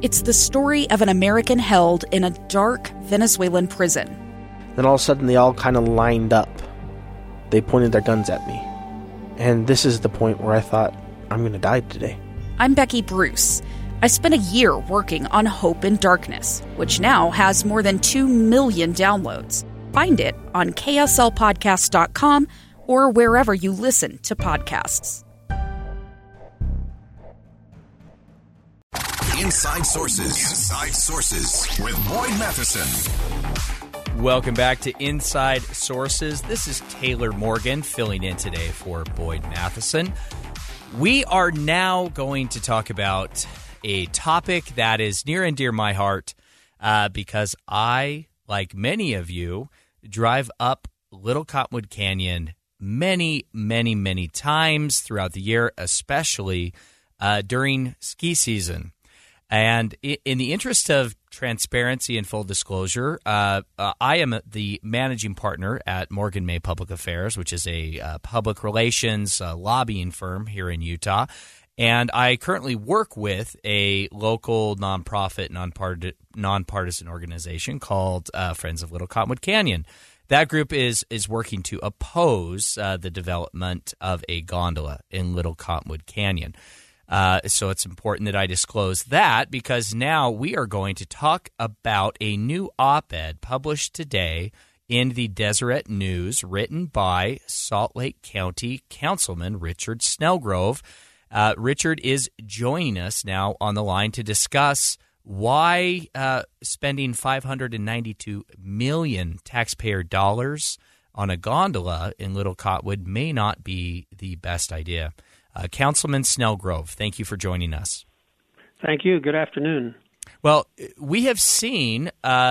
It's the story of an American held in a dark Venezuelan prison. Then all of a sudden they all kind of lined up. They pointed their guns at me. And this is the point where I thought, I'm going to die today. I'm Becky Bruce. I spent a year working on Hope in Darkness, which now has more than 2 million downloads. Find it on kslpodcast.com or wherever you listen to podcasts. Inside Sources with Boyd Matheson. Welcome back to Inside Sources. This is Taylor Morgan filling in today for Boyd Matheson. We are now going to talk about a topic that is near and dear my heart because I, like many of you, drive up Little Cottonwood Canyon many, many, many times throughout the year, especially during ski season. And in the interest of transparency and full disclosure, I am the managing partner at Morgan May Public Affairs, which is a public relations lobbying firm here in Utah. And I currently work with a local nonprofit, nonpartisan organization called Friends of Little Cottonwood Canyon. That group is working to oppose the development of a gondola in Little Cottonwood Canyon. So it's important that I disclose that because now we are going to talk about a new op-ed published today in the Deseret News written by Salt Lake County Councilman Richard Snellgrove. Richard is joining us now on the line to discuss why spending $592 million taxpayer dollars on a gondola in Little Cottonwood may not be the best idea. Councilman Snellgrove, thank you for joining us. Thank you. Good afternoon. Well, we have seen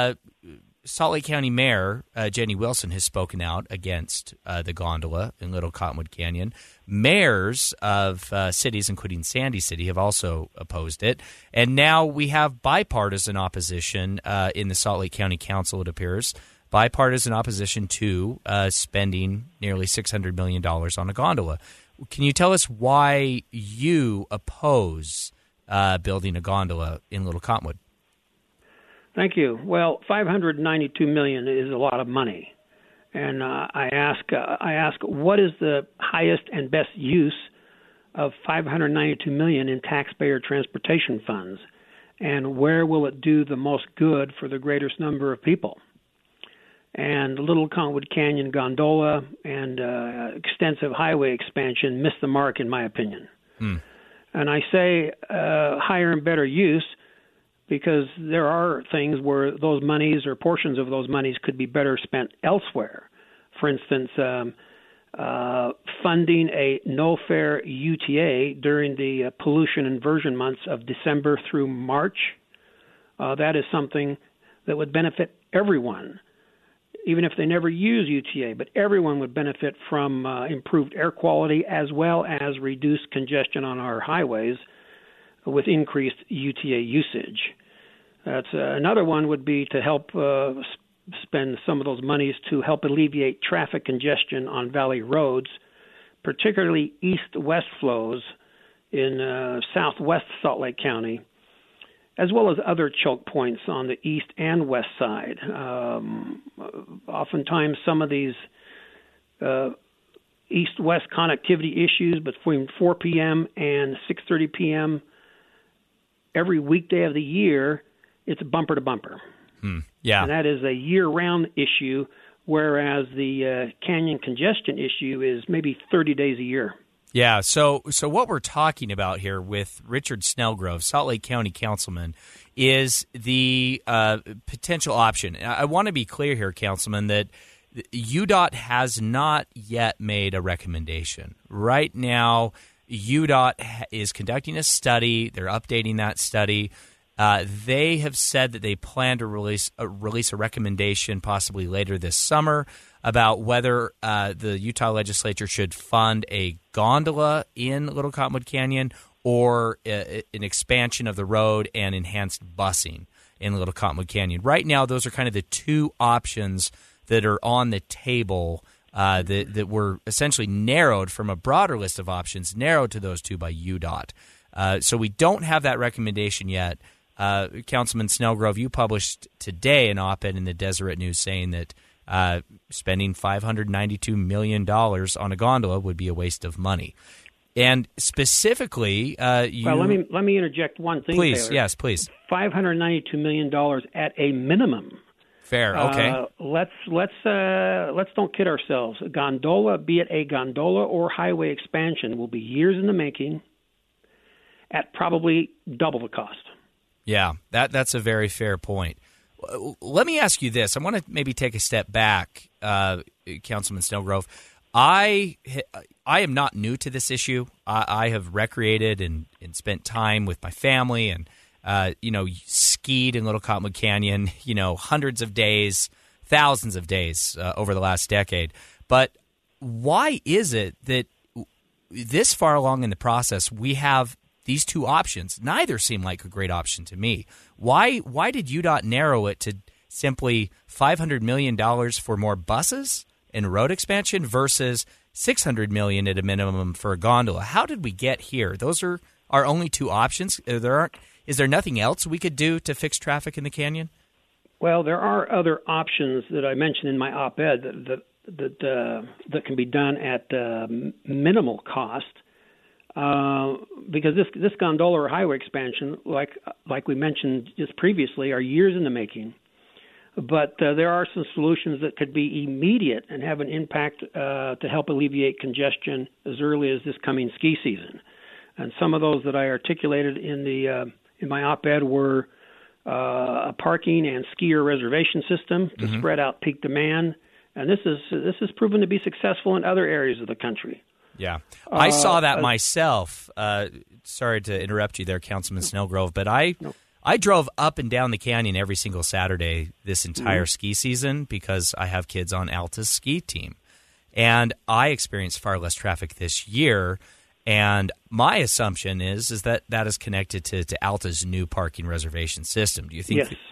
Salt Lake County Mayor Jenny Wilson has spoken out against the gondola in Little Cottonwood Canyon. Mayors of cities, including Sandy City, have also opposed it. And now we have bipartisan opposition in the Salt Lake County Council, it appears, bipartisan opposition to spending nearly $600 million on a gondola. Can you tell us why you oppose building a gondola in Little Cottonwood? Thank you. Well, $592 million is a lot of money, and I ask, what is the highest and best use of $592 million in taxpayer transportation funds, and where will it do the most good for the greatest number of people? And Little Cottonwood Canyon gondola and extensive highway expansion missed the mark, in my opinion. And I say higher and better use because there are things where those monies or portions of those monies could be better spent elsewhere. For instance, funding a no-fare UTA during the pollution inversion months of December through March. That is something that would benefit everyone, even if they never use UTA, but everyone would benefit from improved air quality as well as reduced congestion on our highways with increased UTA usage. That's another one would be to help spend some of those monies to help alleviate traffic congestion on valley roads, particularly east-west flows in southwest Salt Lake County, as well as other choke points on the east and west side. Oftentimes some of these east-west connectivity issues between 4 p.m. and 6:30 p.m. every weekday of the year, it's bumper to bumper. Yeah. And that is a year-round issue, whereas the canyon congestion issue is maybe 30 days a year. Yeah, so what we're talking about here with Richard Snellgrove, Salt Lake County Councilman, is the potential option. I want to be clear here, Councilman, that UDOT has not yet made a recommendation. Right now, UDOT is conducting a study. They're updating that study. They have said that they plan to release a recommendation possibly later this summer about whether the Utah legislature should fund a gondola in Little Cottonwood Canyon or an expansion of the road and enhanced busing in Little Cottonwood Canyon. Right now, those are kind of the two options that are on the table that were essentially narrowed from a broader list of options, narrowed to those two by UDOT. So we don't have that recommendation yet. Councilman Snellgrove, you published today an op-ed in the Deseret News saying that spending $592 million on a gondola would be a waste of money. And specifically, well, let me interject one thing, please, Taylor. Yes, please. $592 million at a minimum. Fair, okay. Let's don't kid ourselves. A gondola, be it a gondola or highway expansion, will be years in the making at probably double the cost. Yeah, that's a very fair point. Let me ask you this. I want to maybe take a step back, Councilman Snellgrove. I am not new to this issue. I have recreated and spent time with my family and, skied in Little Cottonwood Canyon, hundreds of days, thousands of days over the last decade. But why is it that this far along in the process we have these two options? Neither seem like a great option to me. Why did UDOT narrow it to simply $500 million for more buses and road expansion versus $600 million at a minimum for a gondola? How did we get here? Those are our only two options. Is there nothing else we could do to fix traffic in the canyon? Well, there are other options that I mentioned in my op-ed that can be done at minimal cost. Because this gondola or highway expansion, like we mentioned just previously, are years in the making. But there are some solutions that could be immediate and have an impact to help alleviate congestion as early as this coming ski season. And some of those that I articulated in my op-ed were a parking and skier reservation system to spread out peak demand. And this is proven to be successful in other areas of the country. Yeah, I saw that myself. Sorry to interrupt you there, Councilman Snellgrove, but I drove up and down the canyon every single Saturday this entire ski season because I have kids on Alta's ski team. And I experienced far less traffic this year. And my assumption is that is connected to Alta's new parking reservation system. Do you think? Yes.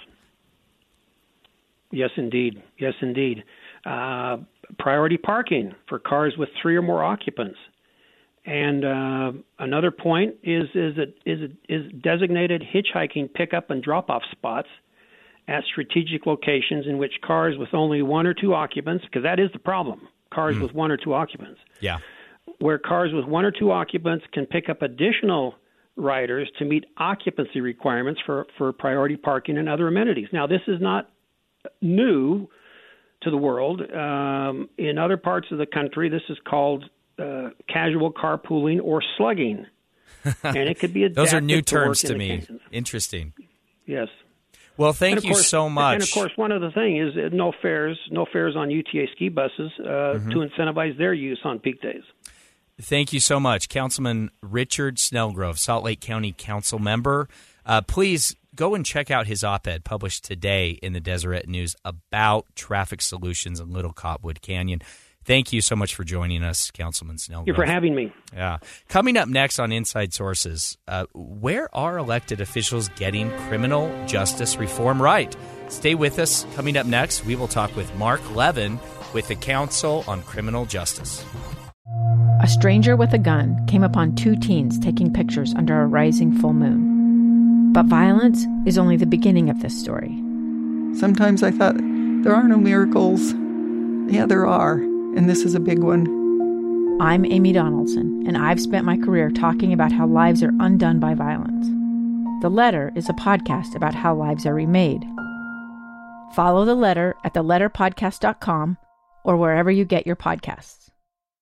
Yes, indeed. Yes, indeed. Priority parking for cars with 3 or more occupants. And another point is designated hitchhiking pickup and drop-off spots at strategic locations in which cars with only 1 or 2 occupants, because that is the problem, cars with 1 or 2 occupants. Yeah. Where cars with 1 or 2 occupants can pick up additional riders to meet occupancy requirements for priority parking and other amenities. Now, this is not new to the world. In other parts of the country, this is called casual carpooling or slugging, and it could be adapted. Those are new terms to to me. Canyons. Interesting. Yes. Well, thank you so much. And of course, one other thing is no fares on UTA ski buses to incentivize their use on peak days. Thank you so much, Councilman Richard Snellgrove, Salt Lake County Council member. Please go and check out his op-ed published today in the Deseret News about traffic solutions in Little Cottonwood Canyon. Thank you so much for joining us, Councilman Snellgrove. Thank you for having me. Yeah. Coming up next on Inside Sources, where are elected officials getting criminal justice reform right? Stay with us. Coming up next, we will talk with Mark Levin with the Council on Criminal Justice. A stranger with a gun came upon 2 teens taking pictures under a rising full moon. But violence is only the beginning of this story. Sometimes I thought, there are no miracles. Yeah, there are, and this is a big one. I'm Amy Donaldson, and I've spent my career talking about how lives are undone by violence. The Letter is a podcast about how lives are remade. Follow The Letter at theletterpodcast.com or wherever you get your podcasts.